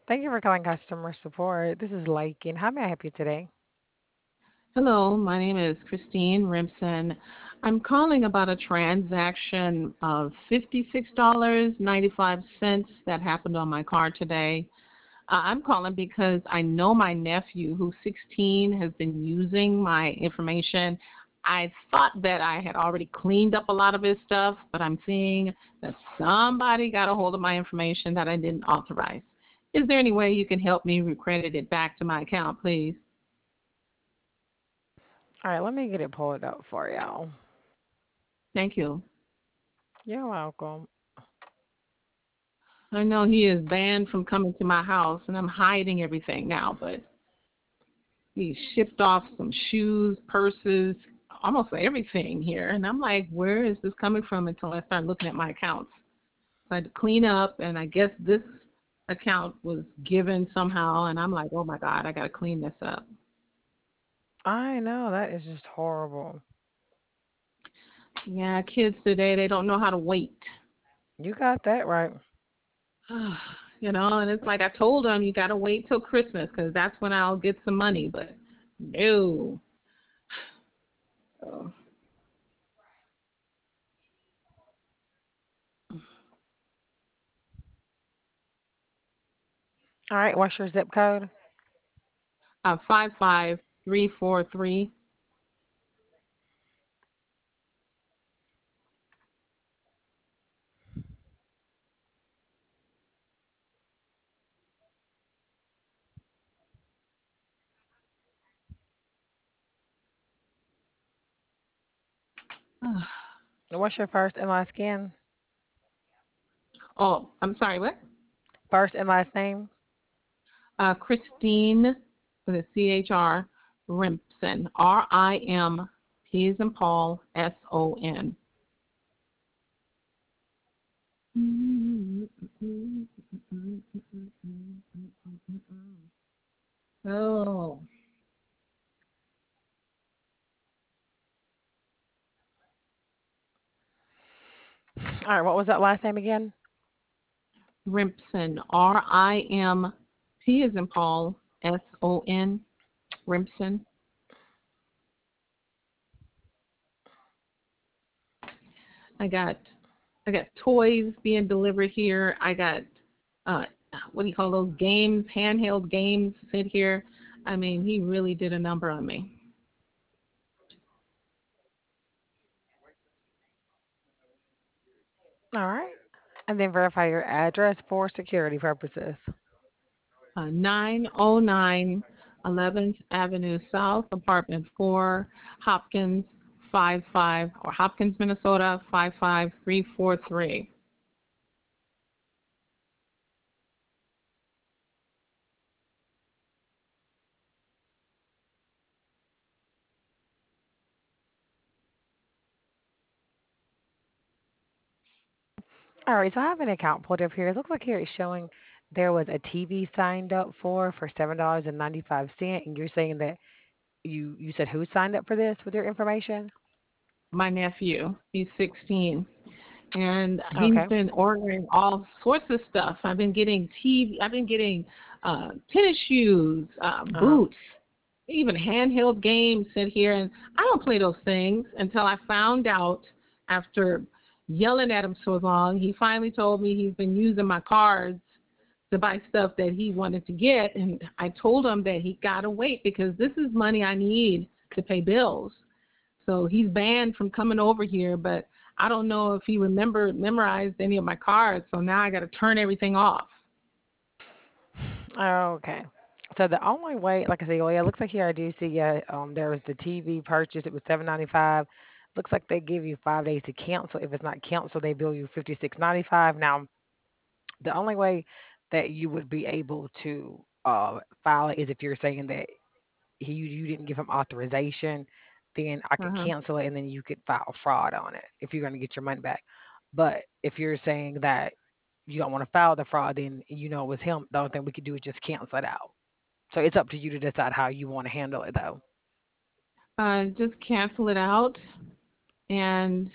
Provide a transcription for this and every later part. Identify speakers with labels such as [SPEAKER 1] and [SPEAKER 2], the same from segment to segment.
[SPEAKER 1] Thank you for calling customer support. This is Lakin. How may I help you today?
[SPEAKER 2] Hello, my name is Christine Rimpson. I'm calling about a transaction of $56.95 that happened on my card today. I'm calling because I know my nephew, who's 16, has been using my information. I thought that I had already cleaned up a lot of his stuff, but I'm seeing that somebody got a hold of my information that I didn't authorize. Is there any way you can help me recredit it back to my account, please?
[SPEAKER 1] All right, let me get it pulled up for y'all.
[SPEAKER 2] Thank you.
[SPEAKER 1] You're welcome.
[SPEAKER 2] I know he is banned from coming to my house, and I'm hiding everything now, but he shipped off some shoes, purses, almost everything here. And I'm like, where is this coming from until I start looking at my accounts? So I had to clean up, and I guess this account was given somehow, and I'm like, oh my God, I got to clean this up.
[SPEAKER 1] I know that is just horrible.
[SPEAKER 2] Yeah, kids today, they don't know how to wait.
[SPEAKER 1] You got that right.
[SPEAKER 2] And it's like I told them, you got to wait till Christmas because that's when I'll get some money, but no. So,
[SPEAKER 1] All right, what's your zip code?
[SPEAKER 2] 55343.
[SPEAKER 1] What's your first and last skin?
[SPEAKER 2] Oh, I'm sorry, what?
[SPEAKER 1] First and last name?
[SPEAKER 2] Christine, with a CHR, Rimpson, RIM, P as in Paul, SON. Oh,
[SPEAKER 1] All right, what was that last name again?
[SPEAKER 2] Rimpson, RIM, P as in Paul, SON, Rimpson. I got I got toys being delivered here. I got uh what do you call those games, handheld games sit here. I mean, he really did a number on me.
[SPEAKER 1] All right. And then verify your address for security purposes.
[SPEAKER 2] 909 11th Avenue South, apartment 4, Hopkins 55 or Hopkins, Minnesota 55343.
[SPEAKER 1] All right, so I have an account pulled up here. It looks like here it's showing there was a TV signed up for $7.95, and you're saying that you said who signed up for this with your information?
[SPEAKER 2] My nephew, he's 16. And he's
[SPEAKER 1] Okay.
[SPEAKER 2] been ordering all sorts of stuff. I've been getting TV, I've been getting tennis shoes,
[SPEAKER 1] Uh-huh.
[SPEAKER 2] boots, even handheld games sit here. And I don't play those things until I found out after yelling at him so long. He finally told me he's been using my cards to buy stuff that he wanted to get. And I told him that he got to wait because this is money I need to pay bills. So he's banned from coming over here, but I don't know if he memorized any of my cards. So now I got to turn everything off.
[SPEAKER 1] Okay. So the only way, like I say, well, yeah, it looks like here I do see, yeah, there was the TV purchase. It was 7.95. Looks like they give you 5 days to cancel. If it's not canceled, they bill you 56.95. Now, the only way that you would be able to file it is if you're saying that you didn't give him authorization, then I could
[SPEAKER 2] Uh-huh.
[SPEAKER 1] cancel it and then you could file fraud on it if you're going to get your money back. But if you're saying that you don't want to file the fraud, then you know it was him. The only thing we could do is just cancel it out. So it's up to you to decide how you want to handle it, though.
[SPEAKER 2] Just cancel it out. And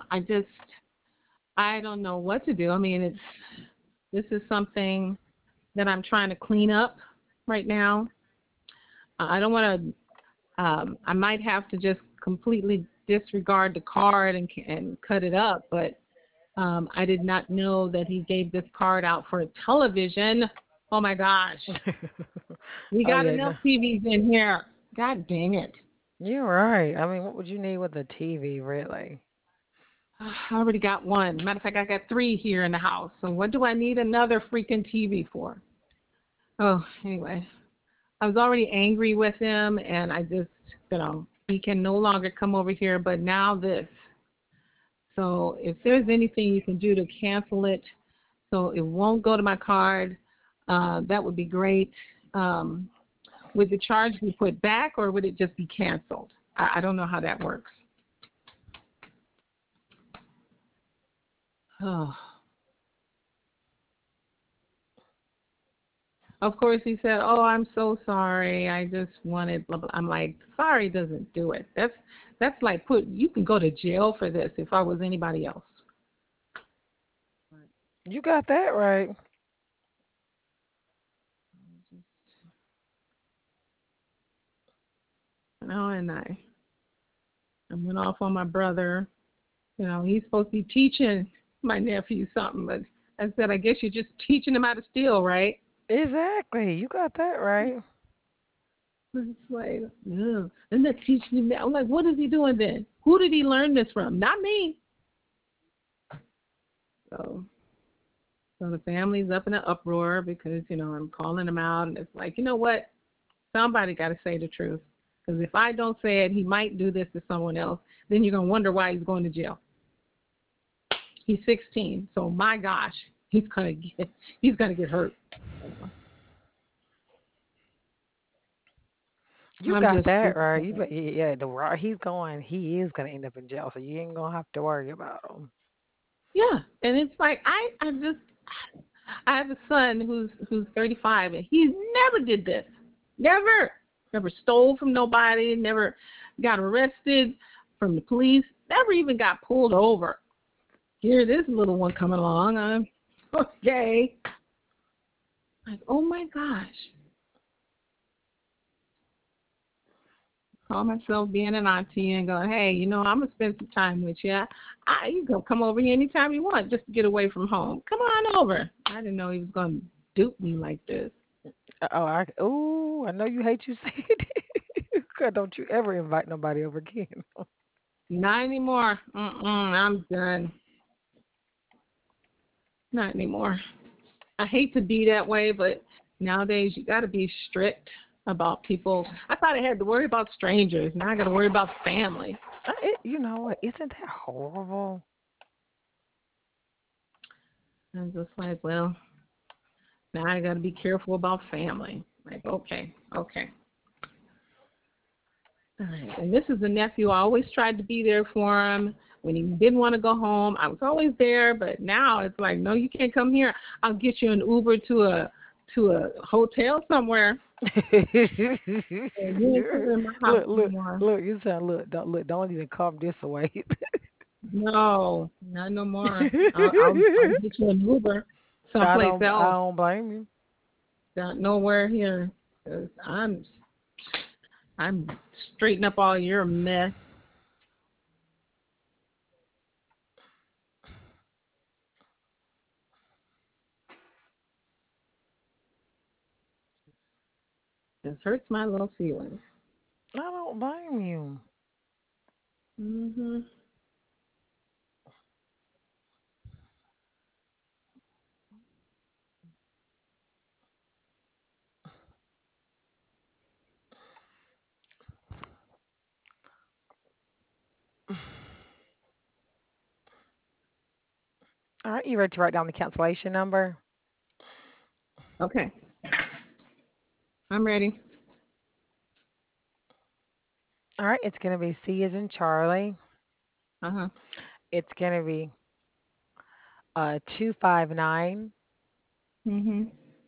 [SPEAKER 2] I don't know what to do. I mean, this is something. that I'm trying to clean up right now. I don't want to. I might have to just completely disregard the card and cut it up, but I did not know that he gave this card out for a television. Oh my gosh, we
[SPEAKER 1] Oh
[SPEAKER 2] got
[SPEAKER 1] yeah,
[SPEAKER 2] enough
[SPEAKER 1] no,
[SPEAKER 2] TVs in here. God dang it!
[SPEAKER 1] you're right. I mean, what would you need with a TV, really?
[SPEAKER 2] I already got one. Matter of fact, I got three here in the house. So what do I need another freaking TV for? Oh, anyway, I was already angry with him, and I just, he can no longer come over here. But now this. So if there's anything you can do to cancel it, so it won't go to my card, that would be great. Um, would the charge be put back, or would it just be canceled? I don't know how that works. Oh. Of course, he said, "Oh, I'm so sorry. I just wanted." Blah, blah. I'm like, "Sorry doesn't do it. That's like you can go to jail for this if I was anybody else."
[SPEAKER 1] You got that right.
[SPEAKER 2] And I went off on my brother. He's supposed to be teaching my nephew something, but I said, "I guess you're just teaching him how to steal, right?"
[SPEAKER 1] Exactly. You got that right.
[SPEAKER 2] It's like, no, I'm not teaching him that. I'm like, what is he doing then? Who did he learn this from? Not me. So So the family's up in an uproar because, I'm calling him out. And it's like, you know what? Somebody got to say the truth. Because if I don't say it, he might do this to someone else. Then you're going to wonder why he's going to jail. He's 16. So my gosh, he's going to get hurt.
[SPEAKER 1] You
[SPEAKER 2] I'm
[SPEAKER 1] got
[SPEAKER 2] just
[SPEAKER 1] that
[SPEAKER 2] freaking
[SPEAKER 1] right.
[SPEAKER 2] out.
[SPEAKER 1] Yeah, the route he's going, he is gonna end up in jail, so you ain't gonna have to worry about him.
[SPEAKER 2] Yeah. And it's like, I have a son who's 35, and he never did this. Never stole from nobody. Never got arrested from the police. Never even got pulled over. Here, this little one coming along. I'm okay. Like, oh my gosh. Call myself being an auntie and go, hey, I'm gonna spend some time with you. You can come over here anytime you want, just to get away from home. Come on over. I didn't know he was gonna dupe me like this.
[SPEAKER 1] I know you hate you said it. 'Cause don't you ever invite nobody over again.
[SPEAKER 2] Not anymore. I'm done. Not anymore. I hate to be that way, but nowadays you got to be strict about people. I thought I had to worry about strangers. Now I got to worry about family.
[SPEAKER 1] You know what? Isn't that horrible?
[SPEAKER 2] I'm just like, well, now I got to be careful about family. Like, okay, okay. All right. And this is a nephew. I always tried to be there for him when he didn't want to go home. I was always there, but now it's like, no, you can't come here. I'll get you an Uber to a hotel somewhere. And you ain't coming in my house
[SPEAKER 1] look,
[SPEAKER 2] no
[SPEAKER 1] look,
[SPEAKER 2] more.
[SPEAKER 1] look. You sound look. Don't even come this way.
[SPEAKER 2] No, not no more. I'll get you an Uber someplace
[SPEAKER 1] I
[SPEAKER 2] else.
[SPEAKER 1] don't blame you.
[SPEAKER 2] Not nowhere here. 'Cause I'm straightening up all your mess. This hurts my little feelings.
[SPEAKER 1] I don't blame you.
[SPEAKER 2] Mhm.
[SPEAKER 1] All right, you ready to write down the cancellation number?
[SPEAKER 2] Okay, I'm ready.
[SPEAKER 1] All right, it's gonna be C as in Charlie.
[SPEAKER 2] Uh huh.
[SPEAKER 1] It's gonna be 259
[SPEAKER 2] Mhm.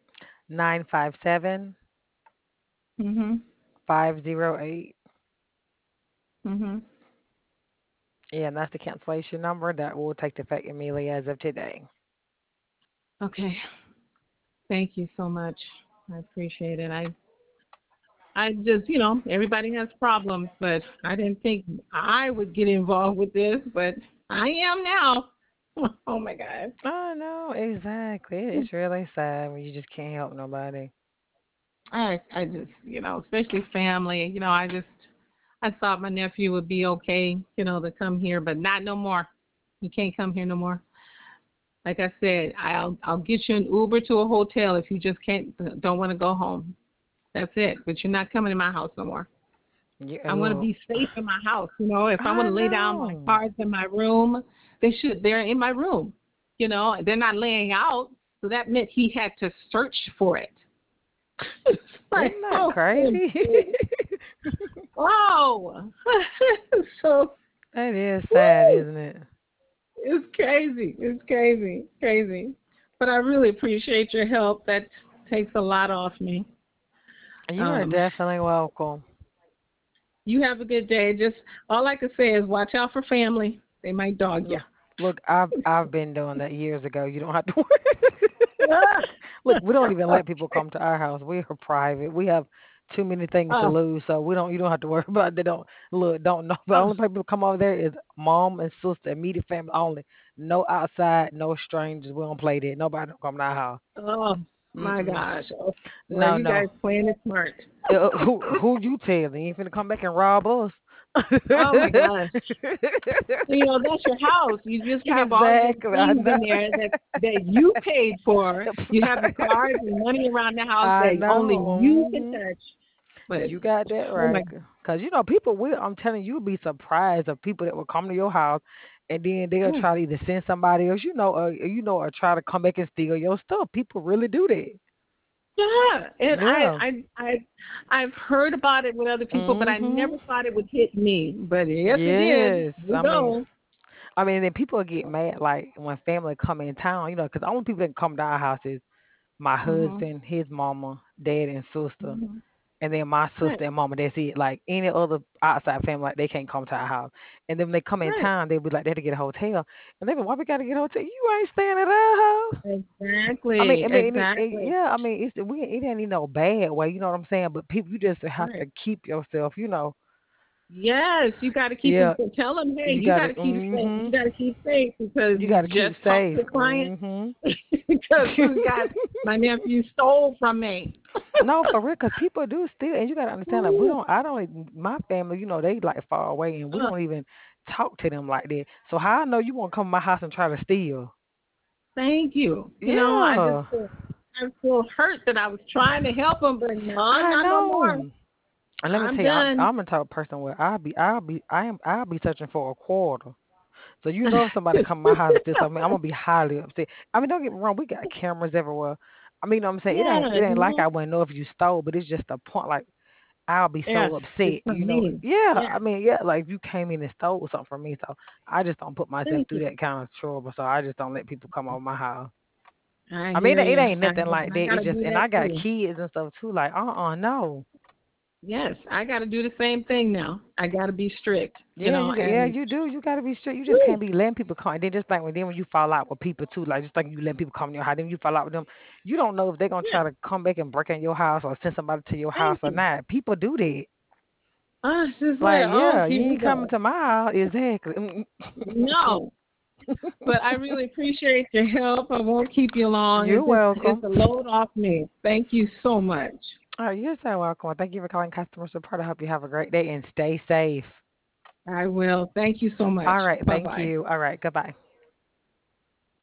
[SPEAKER 1] 957
[SPEAKER 2] Mhm.
[SPEAKER 1] 508.
[SPEAKER 2] Mhm.
[SPEAKER 1] Yeah, and that's the cancellation number that will take effect immediately as of today.
[SPEAKER 2] Okay. Thank you so much. I appreciate it. I just, everybody has problems, but I didn't think I would get involved with this, but I am now. Oh my God.
[SPEAKER 1] Oh no, exactly. It's really sad when you just can't help nobody.
[SPEAKER 2] I just, especially family, I thought my nephew would be okay, to come here, but not no more. You can't come here no more. Like I said, I'll get you an Uber to a hotel if you just don't want to go home. That's it. But you're not coming to my house no more.
[SPEAKER 1] You,
[SPEAKER 2] I want to
[SPEAKER 1] look,
[SPEAKER 2] be safe in my house. If I want
[SPEAKER 1] I
[SPEAKER 2] to lay down my
[SPEAKER 1] know.
[SPEAKER 2] cards in my room, they're in my room. They're not laying out. So that meant he had to search for it. It's like,
[SPEAKER 1] Isn't that
[SPEAKER 2] oh,
[SPEAKER 1] crazy?
[SPEAKER 2] wow. So
[SPEAKER 1] That is sad,
[SPEAKER 2] woo,
[SPEAKER 1] isn't it?
[SPEAKER 2] it's crazy. It's crazy, crazy. But I really appreciate your help. That takes a lot off me.
[SPEAKER 1] You are
[SPEAKER 2] Um,
[SPEAKER 1] definitely welcome.
[SPEAKER 2] you have a good day. Just all I can say is watch out for family. They might dog you.
[SPEAKER 1] Look, look, I've been doing that years ago. You don't have to worry. Look, we don't even let people come to our house. We are private. We have too many things to
[SPEAKER 2] Oh,
[SPEAKER 1] lose, so we don't. You don't have to worry about. They don't look. Don't know. The
[SPEAKER 2] oh,
[SPEAKER 1] only people come over there is mom and sister, immediate family only. No outside, no strangers. We don't play that. Nobody don't come to our house.
[SPEAKER 2] oh my
[SPEAKER 1] Mm-mm.
[SPEAKER 2] gosh. Oh, boy,
[SPEAKER 1] No,
[SPEAKER 2] you
[SPEAKER 1] no.
[SPEAKER 2] guys playing it smart.
[SPEAKER 1] Who you telling? You ain't finna come back and rob us.
[SPEAKER 2] Oh my gosh. That's your house. You just have all of those
[SPEAKER 1] Exactly. I
[SPEAKER 2] things
[SPEAKER 1] know.
[SPEAKER 2] in there that you paid for. You have the cards and money around the house
[SPEAKER 1] I
[SPEAKER 2] that only
[SPEAKER 1] know.
[SPEAKER 2] you can touch. But
[SPEAKER 1] You got that
[SPEAKER 2] oh my
[SPEAKER 1] right. Cause people will. I'm telling you, you'll be surprised of people that will come to your house, and then they'll
[SPEAKER 2] oh,
[SPEAKER 1] try to either send somebody else, or try to come back and steal your stuff. People really do that.
[SPEAKER 2] yeah. And
[SPEAKER 1] Yeah.
[SPEAKER 2] I've heard about it with other people, but I never
[SPEAKER 1] Mhm.
[SPEAKER 2] thought it would hit me. But yes, it did.
[SPEAKER 1] Yes.
[SPEAKER 2] We go.
[SPEAKER 1] Then people get mad like when family come in town, because the only people that come to our house is my
[SPEAKER 2] Mhm.
[SPEAKER 1] husband, his mama, dad, and sister.
[SPEAKER 2] Mhm.
[SPEAKER 1] And then my
[SPEAKER 2] Right.
[SPEAKER 1] sister and mama, that's it. Like any other outside family, like they can't come to our house. And then when they come in
[SPEAKER 2] Right.
[SPEAKER 1] town, they'll be like, they had to get a hotel. And they be, why we got to get a hotel? You ain't staying at our house.
[SPEAKER 2] Exactly. Exactly.
[SPEAKER 1] Yeah. It ain't in no bad way. You know what I'm saying? But people, you just have
[SPEAKER 2] Right.
[SPEAKER 1] to keep yourself.
[SPEAKER 2] Yes, you got to keep
[SPEAKER 1] Yeah.
[SPEAKER 2] it. Tell them, hey,
[SPEAKER 1] You
[SPEAKER 2] you
[SPEAKER 1] got
[SPEAKER 2] got
[SPEAKER 1] to.
[SPEAKER 2] to keep safe. You got to keep safe because
[SPEAKER 1] You
[SPEAKER 2] you
[SPEAKER 1] got to keep
[SPEAKER 2] just talked
[SPEAKER 1] safe.
[SPEAKER 2] to a client because this guy, my nephew, stole from me.
[SPEAKER 1] No, for real, because people do still, and you gotta understand that we
[SPEAKER 2] Ooh,
[SPEAKER 1] don't. I don't. My family, they like far away, and we
[SPEAKER 2] uh,
[SPEAKER 1] don't even talk to them like that. So how I know you won't come to my house and try to steal?
[SPEAKER 2] thank you.
[SPEAKER 1] Yeah,
[SPEAKER 2] I feel hurt that I was trying to help him, but no,
[SPEAKER 1] I
[SPEAKER 2] not no more.
[SPEAKER 1] know. And let me
[SPEAKER 2] I'm
[SPEAKER 1] tell you,
[SPEAKER 2] done.
[SPEAKER 1] I'm the type of person where I'll be searching for a quarter. So if somebody come to my house and steal something, I'm gonna be highly upset. Don't get me wrong, we got cameras everywhere. You know what I'm saying?
[SPEAKER 2] Yeah,
[SPEAKER 1] It ain't like I wouldn't know if you stole, but it's just a point like I'll be
[SPEAKER 2] yes,
[SPEAKER 1] so
[SPEAKER 2] it's
[SPEAKER 1] upset,
[SPEAKER 2] for me.
[SPEAKER 1] Yeah,
[SPEAKER 2] Yeah,
[SPEAKER 1] yeah, like if you came in and stole something from me, so I just don't put myself
[SPEAKER 2] thank
[SPEAKER 1] through
[SPEAKER 2] you.
[SPEAKER 1] that kind of trouble. So I just don't let people come over my house.
[SPEAKER 2] I hear
[SPEAKER 1] It
[SPEAKER 2] you.
[SPEAKER 1] ain't nothing like
[SPEAKER 2] And I
[SPEAKER 1] that.
[SPEAKER 2] got
[SPEAKER 1] It's
[SPEAKER 2] to
[SPEAKER 1] just,
[SPEAKER 2] do
[SPEAKER 1] and
[SPEAKER 2] that
[SPEAKER 1] I got
[SPEAKER 2] too.
[SPEAKER 1] kids and stuff too. Like, no.
[SPEAKER 2] Yes, I got to do the same thing now. I got to be strict,
[SPEAKER 1] Yeah,
[SPEAKER 2] and
[SPEAKER 1] you do. You gotta be strict. You just
[SPEAKER 2] woo,
[SPEAKER 1] can't be letting people come. And then just like when you fall out with people too, like just like you let people come in your house, then you fall out with them. You don't know if they're gonna
[SPEAKER 2] yeah,
[SPEAKER 1] try to come back and break in your house or send somebody to your house
[SPEAKER 2] thank
[SPEAKER 1] or
[SPEAKER 2] you.
[SPEAKER 1] not. People do that.
[SPEAKER 2] It's just like,
[SPEAKER 1] Like,
[SPEAKER 2] oh,
[SPEAKER 1] yeah, you
[SPEAKER 2] here we
[SPEAKER 1] ain't coming
[SPEAKER 2] go.
[SPEAKER 1] to my house. Exactly.
[SPEAKER 2] No, but I really appreciate your help. I won't keep you long.
[SPEAKER 1] You're
[SPEAKER 2] It's
[SPEAKER 1] welcome.
[SPEAKER 2] a load off me. Thank you so much.
[SPEAKER 1] Oh, you're so welcome. Thank you for calling customer support. I hope you have a great day and stay safe.
[SPEAKER 2] I will. Thank you so much.
[SPEAKER 1] All right.
[SPEAKER 2] Bye
[SPEAKER 1] Thank
[SPEAKER 2] bye.
[SPEAKER 1] you. All right. Goodbye.